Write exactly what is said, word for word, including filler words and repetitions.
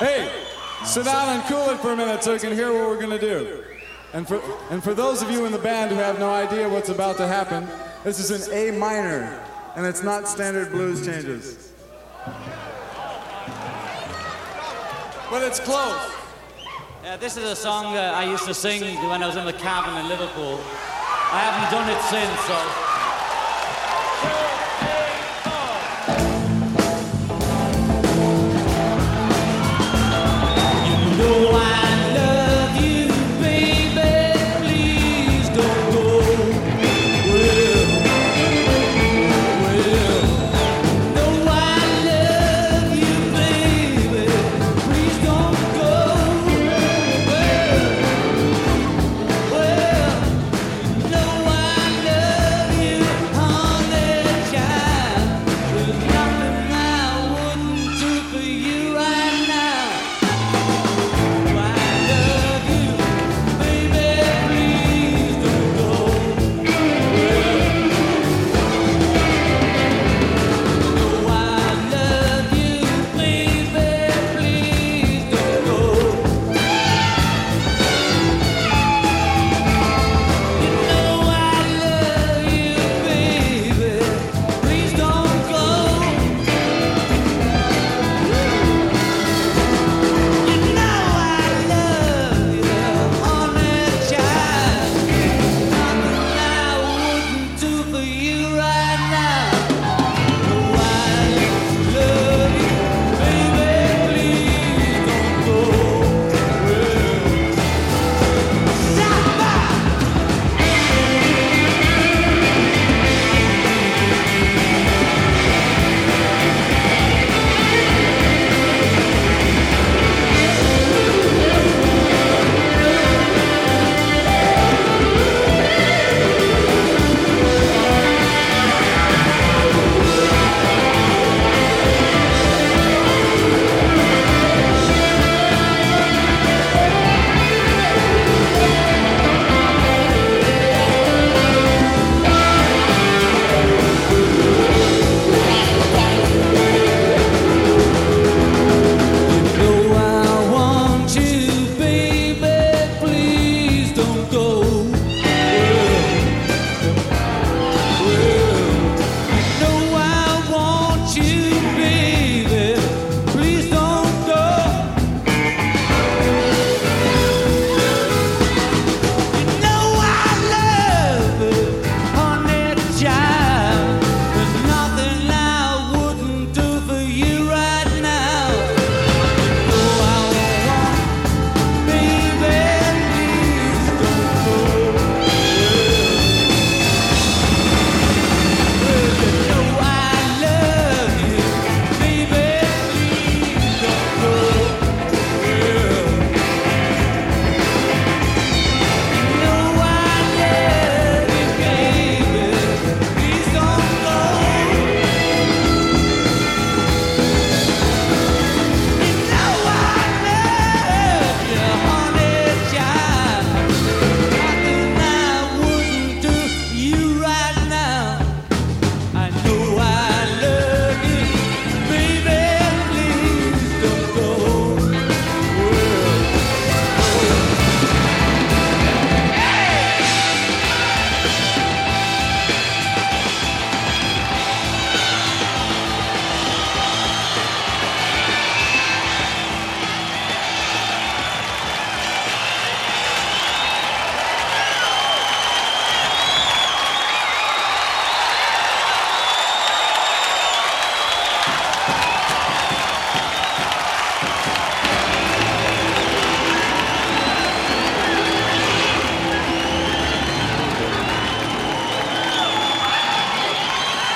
Hey, sit down and cool it for a minute so you can hear what we're going to do. And for, and for those of you in the band who have no idea what's about to happen, this is an A minor, and it's not standard blues changes. But it's close. Yeah, this is a song that I used to sing when I was in the cabin in Liverpool. I haven't done it since, so...